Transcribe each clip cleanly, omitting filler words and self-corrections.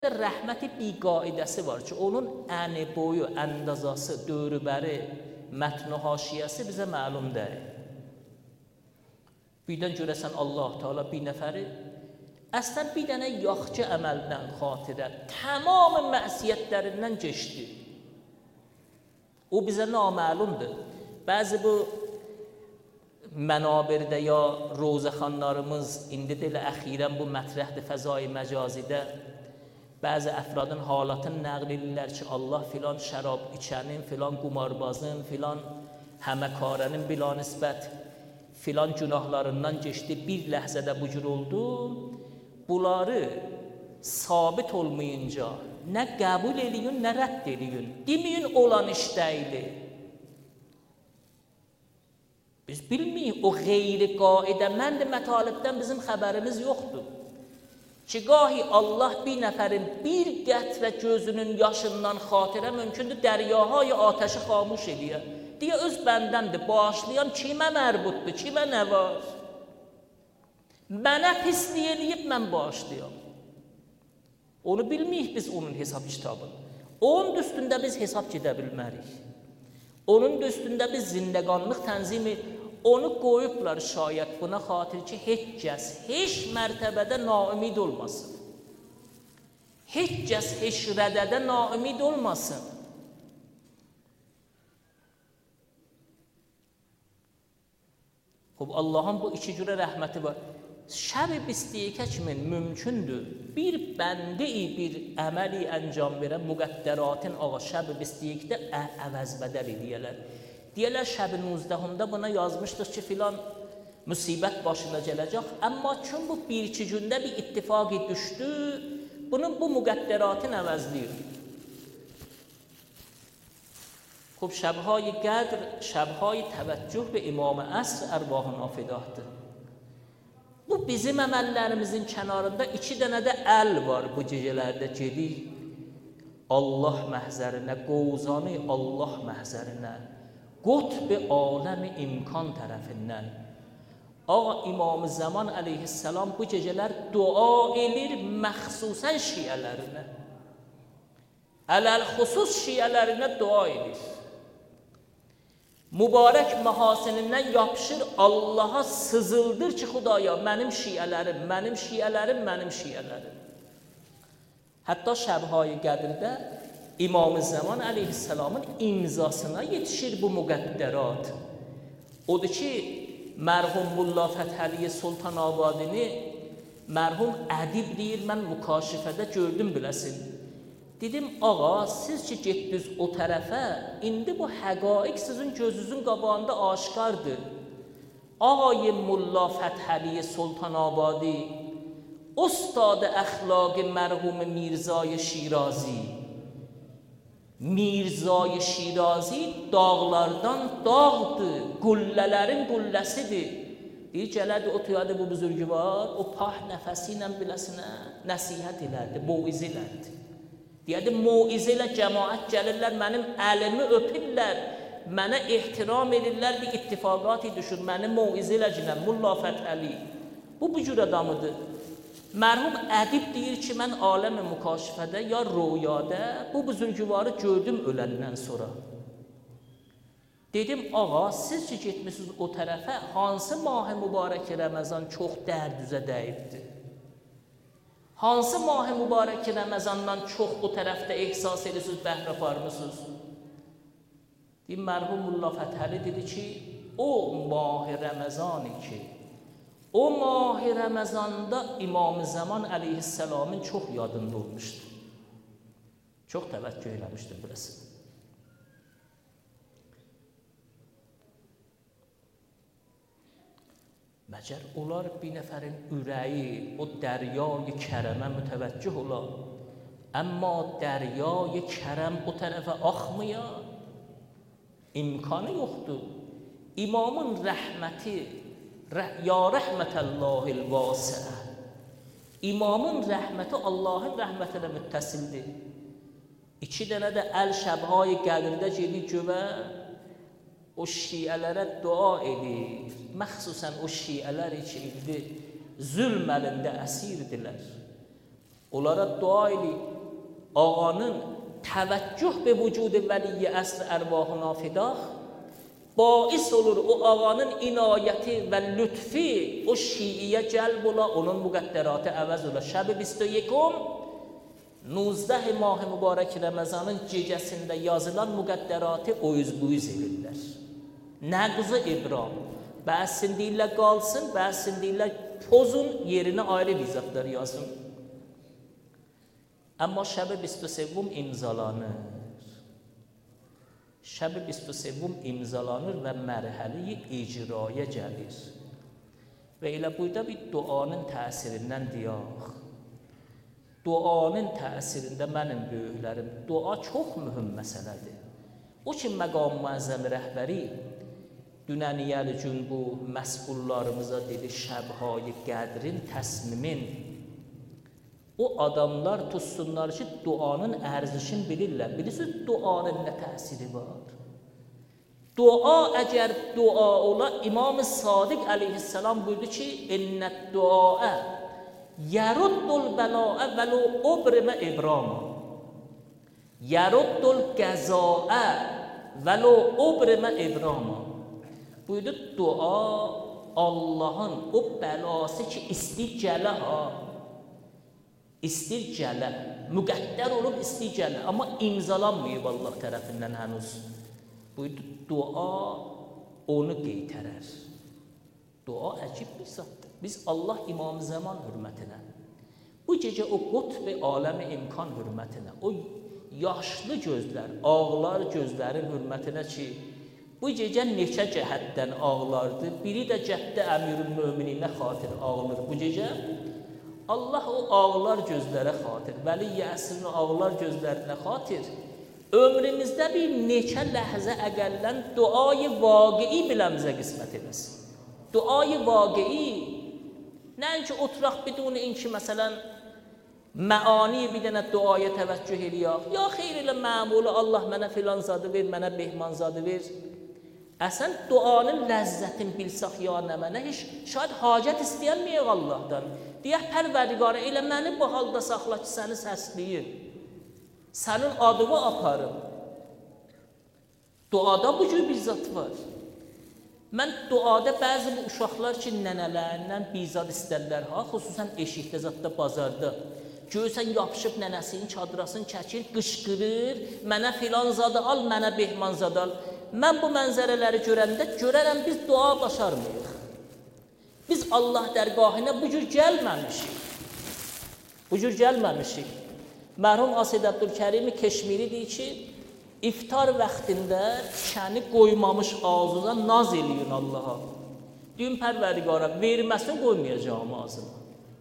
rəhməti biqaidəsi var ki, onun əni boyu, əndazası, dövrübəri, mətn-i haşiyəsi bizə məlum deyil. Birdən görəsən Allah Teala bir nəfəri əslən bir dənə yaxşı əməldən xatirə tamam məsiyyətlərindən keçdi. O bizə naməlumdur. Bəzi bu mənabirdə ya rozəxanlarımız indi də əxirən bu mətrəhdir fəzai məcazidə bəzi əfradın halatını nəql edirlər ki, Allah filan şərab içənin, filan qumarbazın, filan həməkarənin bila nisbət filan günahlarından geçdi, bir ləhzədə bu cür oldu. Bunları sabit olmayınca nə qəbul eləyin, nə rədd eləyin. Deməyin olan iş deyil. Biz bilməyik, o qeyri qaidə, mən də mətalibdən bizim xəbərimiz yoxdur. Ki, gahi Allah bir nəfərin bir qətrə gözünün yaşından xatirə mümkündür, dəryahay atəşi xamuş eləyə. Deyə öz bəndəmdir, bağışlayan kimə mərbutdur, kimə nə var? Mənə pislik eləyib, mən bağışlayam. Onu bilməyik biz onun hesab kitabını. Onun üstündə biz hesab gedə bilmərik. Onun üstündə biz zindəqanlıq tənzimi, onu qoyublar şayət buna xatir ki, heç kəs, heç mərtəbədə naümid olmasın. Heç kəs, heç rədədə naümid olmasın. Allah'ın bu iki cürə rəhməti var. Şəb-i bistiyikə kimin mümkündür. Bir bəndi-i bir əməli əncam verən müqəddəratın ağa şəb-i bistiyikdə əvəz bədəl ediyələr. Deyələr şəb-i 19-da buna yazmışdıq ki, filan müsibət başına gələcək. Amma çün bu bir-iki gündə bir ittifaqı düşdü, bunun bu müqəddəratın əvəzliyir. Xub şəbhəy qədr, şəbhəy təvəccüh və İmam-ı Əsr ərvahına fidahdır. Bu bizim əməllərimizin kənarında iki dənə də əl var bu gecələrdə gedir. Allah məhzərinə, qovzanı Allah məhzərinə, qutb-i aləmi imkan tərəfindən. Ağa İmam-ı Zaman əleyhissalam bu gecələr dua edir məxsusən şiələrinə. Ələl-xüsus şiələrinə dua edir. Mübarək məhasinindən yapışır, Allaha sızıldır ki, Xudaya, mənim şiələrim, mənim şiələrim, mənim şiələrim. Hətta şəbhəy qədrdə İmam-ı Zaman əleyhissalamın imzasına yetişir bu müqəddərat. Odur ki, mərhum Mulla Fətəli Sultanabadini mərhum ədib deyir, mən mükaşifədə gördüm biləsin. Dedim, ağa, siz ki getdiniz o tərəfə, indi bu həqaiq sizin gözünüzün qabağında aşkardır. Ağay Mulla Fətəli Sultanabadi, ustad əxlaq mərhum Mirzay Şirazi. Mirzay Şirazi dağlardan dağdır, qullələrin qulləsidir. Deyir, gələdi, o tüyadı bu buzurgüvar, o pah nəfəsi ilə biləsinə nəsihət elədi, moiz elədi. Deyədi, moizə ilə cəmaət gəlirlər, mənim əlimi öpürlər, mənə ehtiram edirlər, bir ittifaqat düşür, mənim moizə ilə cinəm, Mulla Fətəli. Bu cür adamıdır. Mərhum ədib deyir ki, mən aləm-i mükaşifədə ya rüyada bu buzurgüvarı gördüm öləndən sonra. Dedim, ağa, siz ki getmişsiniz o tərəfə, hansı mah-ı mübarək Ramazan çox dərdüzə dəyibdir? Hansı mah-ı mübarək Ramazandan çox bu tərəfdə ehsas edirsiniz, bəhr aparmısınız? Deyim, mərhum Mulla Fətəli dedi ki, o mah-ı Ramazani ki, o mah-ı Ramazanda İmam-ı Zaman əleyhissalamın çox yadında olmuşdur. Çox təvəccüh eləmişdir burası. Məcər olar bir nəfərin ürəyi o dəryay kərəmə mütəvəccüh olar. Əmma dəryay kərəm o tərəfə axmaya imkanı yoxdur. İmamın rəhməti, ya rəhmətəllahil vasiə. İmamın rəhməti Allahın rəhmətinə müttəsildir. İki dənə də əl şəbhəy qədrdə gedir gövə, o şiələrə dua edir. Məxsusən o şiələr ki, indi zülm əlində əsirdirlər. onlara dua edin. Ağanın təvəccüh be vücudu vəliyi əsr ərvahı nafidah bais olur o ağanın inayəti və lütfi o şiiyə cəlb ola, onun müqəddəratı əvəz ola. Şəb-i 21 19 mah mübarək Ramazanın gecəsində yazılan müqəddəratı o yüz edirlər. Nəqz-ı ibram. Bəzisini deyirlər qalsın, bəzisini deyirlər pozun, yerinə ayrı vizatlar yazın. Amma şəb-i 23 imzalanır. Şəb-i 23 imzalanır və mərhələ-i icraya gəlir. Və elə burada bir duanın təsirindən deyək. Duanın təsirində mənim böyüklərim, dua çox mühüm məsələdir. O ki, məqam-ı rəhbəri dünəniyəl gün bu məsullarımıza dedi, şəbhayı qədrin, təsmimin. O adamlar tutsunlar ki, duanın ərzişini bilirlər. Bilirsiniz, duanın nə təsiri var? Dua əgər dua ola, İmam-ı Sadiq əleyhissalam buyurdu ki, innət duaə yəruddul bəlaə vəlu obrimə ibrama. Yəruddul qəzaə vəlu obrimə ibrama. Buyurdu, dua Allahın o bəlası ki, istir gələ ha. İstir gələ, müqəddər olub istir gələ, amma imzalanmayıb Allah tərəfindən hənuz. Buyurdu, dua onu qeytərər. Dua əcib bir zatdır. Biz Allah İmam-ı Zaman hürmətinə, bu gecə o qutb-i aləmi imkan hürmətinə, o yaşlı gözlər, ağlar gözlərin hürmətinə ki, bu gecə neçə cəhətdən ağlardı, biri də cəhdə əmirül mömininə xatir ağlar bu gecə. Allah o ağlar gözlərə xatir, vəli-i əsrin ağlar gözlərinə xatir, ömrümüzdə bir neçə ləhzə əqəllən duayı vaqei biləmizə qismət eləsin. Duayı vaqei, nəinki oturaq bidun inki məsələn, məani bir dənə duaya təvəccüh eləyək, ya xeyr elə məmulu Allah mənə filan zadı ver, mənə behman zadı ver. Əsən duanın ləzzətin bilsaq ya nə mənə, heç şayad hacət istəyənməyək Allahdan. Deyək, pərvərdigarə, elə məni bu halda saxla ki, səni səsləyir. Sənin adımı aparım. Duada bu cür bir zat var. Mən duada bəzi bu uşaqlar ki, nənələrindən bir zat istərlər, ha, xüsusən eşikdə, zatda, bazarda. Görsən, yapışıb nənəsinin çadrasını çəkir, qışqırır, mənə filan zadı al, mənə behman zadı al. Mən bu mənzərələri görəndə görərəm, biz dua başarmıyıq. Biz Allah dərgahına bu cür gəlməmişik. Bu cür gəlməmişik. Mərhum Asid Əbdülkərimi Keşmiri deyir ki, iftar vaxtında tikəni qoymamış ağzına naz eləyin Allaha. Deyim, pərvərdigara, verməsin qoymayacağım ağzına.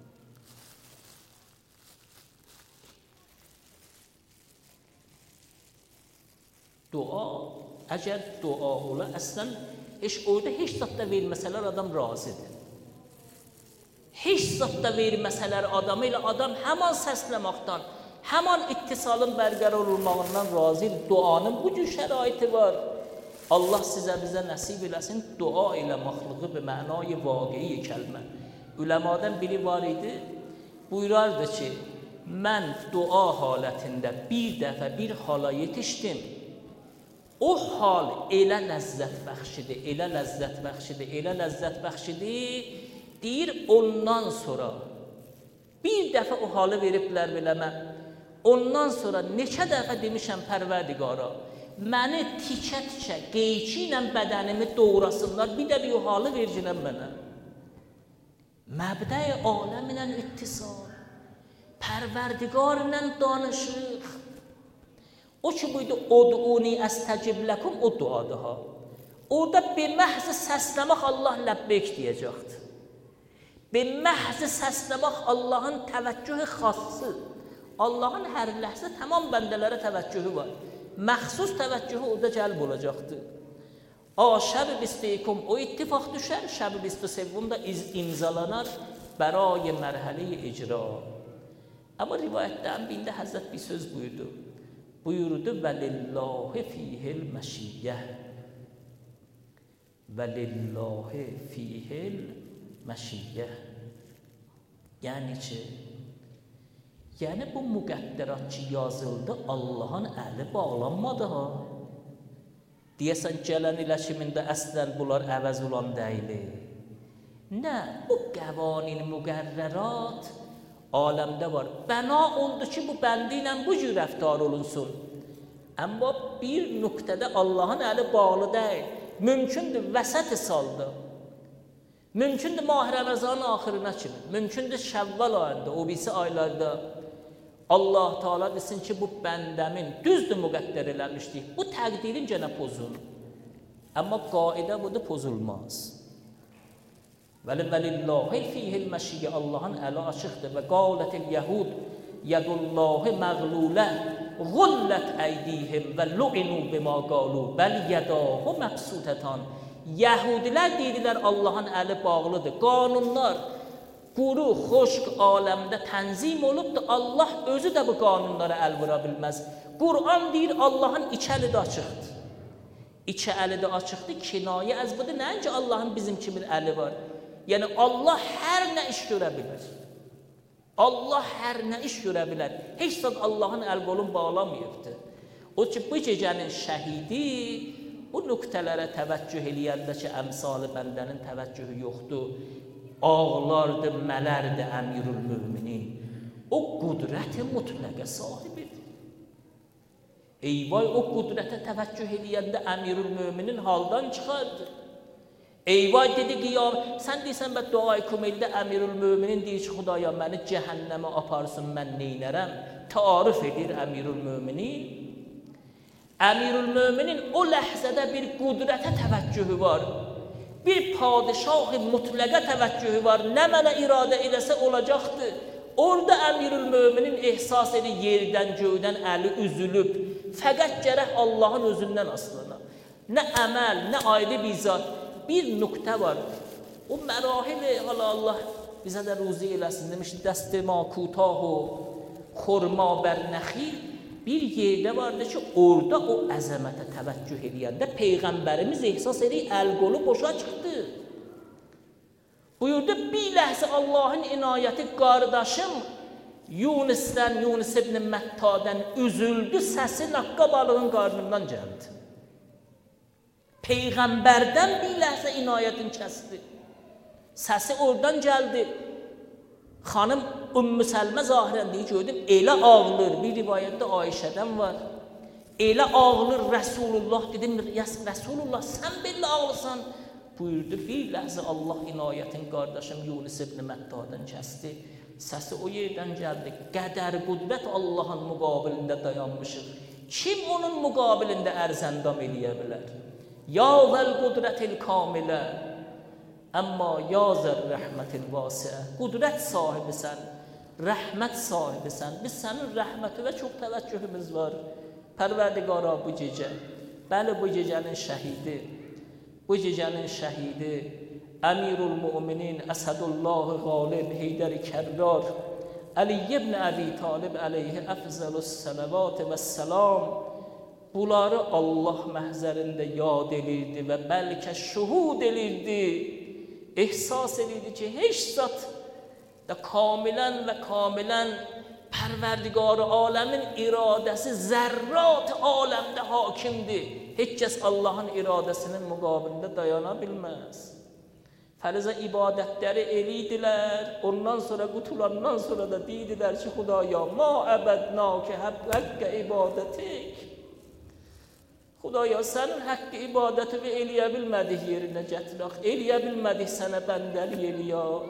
Dua, əgər dua ola, əslən, orada heç zatda verməsələr adam razıdır. Heç zatda verməsələr adamı ilə adam həman səsləməkdən, həman ittisalın bərqərar olmağından razıdır. Duanın bu cür şəraiti var. Allah sizə bizə nəsib eləsin, dua ilə məxluqu bi mənayı vaqei kəlmə. Üləmadan biri var idi, buyurardı ki, mən dua halətində bir dəfə bir hala yetişdim. O hal elə ləzzət bəxşidir, elə ləzzət bəxşidir, elə ləzzət bəxşidir, deyir ondan sonra, bir dəfə o halı veriblər biləmə, ondan sonra neçə dəfə demişəm pərvərdigara, məni tikə-tikə, qeyçi ilə bədənimi doğrasınlar, bir də bir o halı vercinəm mənə. Məbdə-i aləm ilə ittisal, pərvərdigar ilə danışıq. O ki buydu, od'uni əstəcib ləkum, o duadır ha. Orada bir məhzi səsləmək Allah ləbbeyk deyəcəkdir. Bir məhzi səsləmək Allahın təvəccühü xası. Allahın hər ləhzə tamam bəndələrə təvəccühü var. Məxsus təvəccühü orada cəlb olacaqdır. Şəb-i 22 o ittifaq düşər, şəb-i 23 da imzalanar bəray mərhələ-i icra. Amma rivayətdən birində Həzrət bir söz buyurdu. Buyurdu, vəlillahi fihil məşiyyə. Vəlillahi fihil məşiyyə. Yəni ki, Yəni bu müqəddərat ki yazıldı, Allahın əli bağlanmadı ha. Deyəsən gələn ilə kimində əslən bunlar əvəz olan deyilir. Nə, bu qəvanin müqərrərat aləmdə var. Bəna oldu ki bu bəndi ilə bu cür rəftar olunsun. Amma bir nöqtədə Allahın əli bağlı deyil. Mümkündür vəsət saldı. Mümkündür Mah Ramazanın axırına kimi. Mümkündür Şəvval ayında, o birisi aylarda. Allah Teala desin ki bu bəndəmin düzdür müqəddər eləmişdik. Bu təqdirin gənə pozulur. Amma qaidə budur, pozulmaz. Vəlillahi fihil məşiyyə, Allahın əli açıqdır. Və qalətil yəhud yadullahi məğlulə Gullət əydihim və lu'inu bima qalu bəl yədahu məbsutətan. Yəhudilər dedilər Allahın əli bağlıdır. Qanunlar quru, xoşq aləmdə tənzim olubdur. Allah özü də bu qanunlara əl vura bilməz. Qur'an deyir Allahın iki əli də açıqdır. İki əli də açıqdır. Kinayə az budur. Nəinki Allahın bizim kimi əli var. Yəni Allah hər nə iş görə bilər. Allah hər nə iş görə bilər. Heç zat Allahın əl qolun bağlamayıbdır. O ki bu gecənin şəhidi bu nöqtələrə təvəccüh eləyəndə ki əmsalı bəndənin təvəccühü yoxdur. Ağlardır, mələrdir əmirül müminin. O qudrət-i mutləqə sahibidir. Eyvay o qudrətə təvəccüh eləyəndə əmirül müminin haldan çıxardı. Eyvay dedi qiyam, sən deyirsən bə duay kumeldə əmirül müminin deyir ki Xudaya məni cəhənnəmə aparsın, mən neynərəm? Tarif edir əmirül müminin. Əmirül müminin o ləhzədə bir qudrətə təvəccühü var. Bir padişah-ı mutləqə təvəccühü var. Nə mənə iradə eləsə olacaqdır. Orada əmirül müminin ehsas edir yerdən, göydən əli üzülüb. Fəqət gərək Allahın özündən aslına. Nə əməl, nə ayrı bir zat. Bir nöqtə var. O mərahil-i Allah bizə də ruzi eləsin demiş. Dəst-i ma kutahu xurma bər nəxil. Bir yerdə vardı ki, orada o əzəmətə təvəccüh eləyəndə Peyğəmbərimiz ehsas edir, əl-qolu boşa çıxdı. Buyurdu, bir ləhzə Allahın inayəti qardaşım Yunus'dən, Yunus ibn Məttadən üzüldü, səsi naqqa balığın qarnından gəldi. Peyğəmbərdən bir ləhzə inayətin kəsdi. Səsi oradan gəldi. Xanım Ümmü Səlmə zahirən deyir, gördüm, elə ağlır. Bir rivayətdə Ayşədən var. Elə ağlır Rəsulullah, dedim, Rəsulullah sən belə ağlısan. Buyurdu, bir ləhzə Allah inayətin qardaşım Yunus ibn Məttadən kəsdi. Səsi o yerdən gəldi. Qədər qudrət Allahın müqabilində dayanmışıq. Kim onun müqabilində ərzəndam eləyə bilər? Ya vəl qudrətil kamilə. Əmma yazər rəhmətil vasiə. Qudrət sahibisən, rəhmət sahibisən. Biz sənin rəhmətinə çox təvəccühümüz var. Pərverdigara bu gecə, bəli bu gecənin şəhidi, bu gecənin şəhidi, Əmirul Müminin, Əsədullah Qalib, Heydər-i Kərrar, Əli ibn Əbi Talib əleyhi əfzəlus sələvat və səlam, bunları Allah məhzərində yad edirdi və bəlkə şuhud edirdi. İhsas edirdi ki, heç zat da kamilən və kamilən Pərverdigar-ı aləmin iradəsi zərrat aləmdə hakimdir. Heç kəs Allahın iradəsinin müqabilində dayana bilməz. Fərizə ibadətləri elidilər, ondan sonra qutulandan sonra da deydilər ki, Xudaya, ma əbədnâke həqqə ibadətik. Xudaya, sənin haqqı ibadətini eləyə bilmədik yerinə gətirək, eləyə bilmədik sənə bəndəlik eləyək.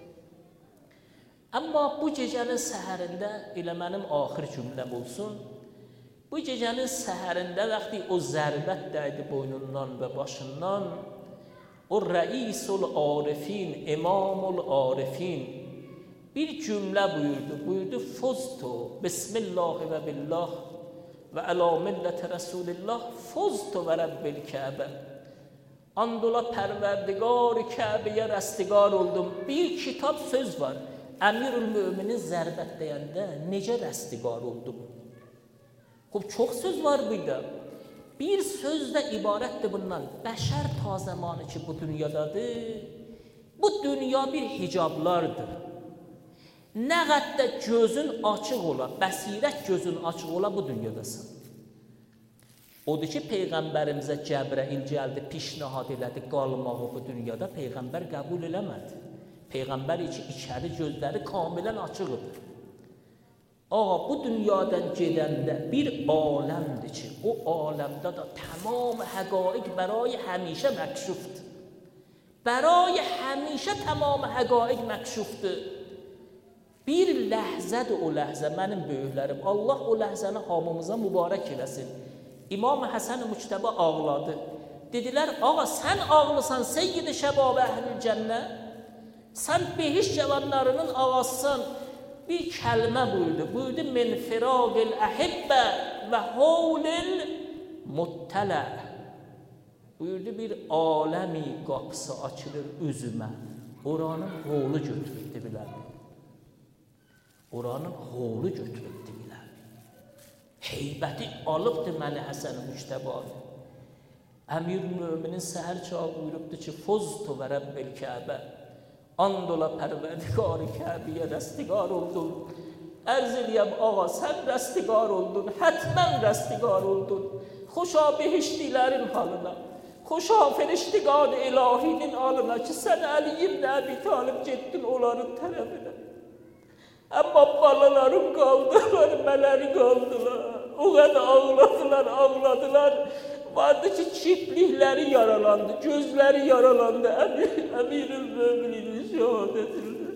Amma bu gecənin səhərində, elə mənim axır cümləm olsun, bu gecənin səhərində, vaxtı o zərbət dəydi boynundan və başından, o rəisul arifin, imamul arifin bir cümlə buyurdu, fuztu, bismillahi və billah, və əla millət Rəsulillah fuztu və Rəbbil Kəbə. Andola Pərverdigar-ı Kəbəyə rəstigar oldum. Bir kitab söz var. Əmirül Müminin zərbət deyəndə necə rəstigar oldum? Çox söz var burada. Bir söz də ibarətdir bundan. Bəşər ta zamanı ki bu dünyadadır. Bu dünya bir hicablardır. Nə qədər gözün açıq ola, bəsirət gözün açıq ola bu dünyadasan. Odur ki, Peyğəmbərimizə Cəbrəil gəldi, pişnahad elədi qalmağı bu dünyada, Peyğəmbər qəbul eləmədi. Peyğəmbər içəri gözləri kamilən açıq idi. Ağa, bu dünyadan gedəndə bir aləmdir ki, o aləmdə də tamam həqaiq برای həmişə məkşufdur. برای həmişə tamam həqaiq məkşufdur. Bir ləhzədir o ləhzə, mənim böyüklərim. Allah o ləhzəni hamımıza mübarək eləsin. İmam Həsən Müctəbə ağladı. Dedilər, ağa sən ağlısan Seyyid-i Şəbab Əhlül Cənnə. Sən behiş cavanlarının ağasısan. Bir kəlmə buyurdu. Buyurdu, min firaqil əhibbə və havlil muttələ. Buyurdu, bir aləmi qapısı açılır üzümə. Oranın holu götürüldü bilər. Oranın holu götürüldü bilər. Heybəti alıbdı məni Həsən Müctəbədir. Əmir-ül-Möminin səhər çağı buyurubdu ki, fuztu və Rəbbil Kəbə. Andola pərverdigar-ı Kəbiyə rəstigar oldun. Ərz eləyəm, ağa, sən rəstigar oldun, hətmən rəstigar oldun. Xoşa behiştilərin halına, xoşa feriştigar ilahinin halına ki, sən Əli ibn Əbi Talib getdin onların tərəfinə. Amma balaların qaldılar, mələri qaldılar. O qədər ağladılar. Vardı ki, çiplikləri yaralandı, gözləri yaralandı. Əmir-ül-Möminin şəhadətində.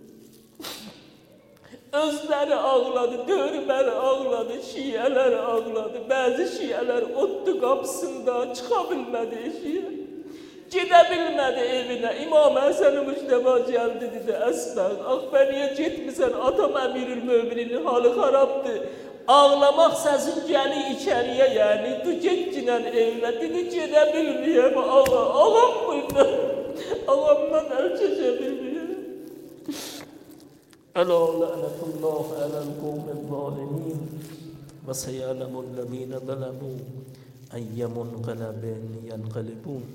Özləri ağladı, dörməli ağladı, şiyələr ağladı. Bəzi şiyələr otdu qapısında, çıxa bilmədi eşiyə. Gedə bilmədi evinə. İmam Həsən Müctəbə gəldi, dedi, Əsbər, Ağbəniyə getmirsən, atam Əmir-ül-Möminin halı xarabdır. Ağlamaq səsin gəlir içəriyə, yəni, tu getginən evinə, dedi, gedə bilməyəm, ağam burada, ağamdan əl çəkə bilməyəm. Ələ lənətullah ələl qovmən zalimin və səyələmullezine zələmu əyyəmun qələbin yənqəlibun.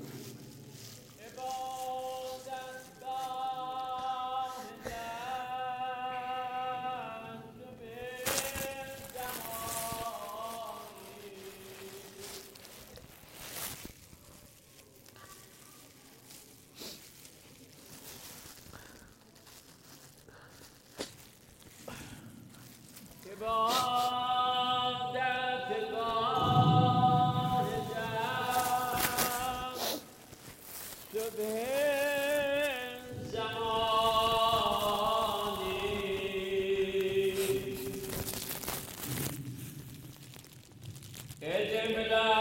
Edemler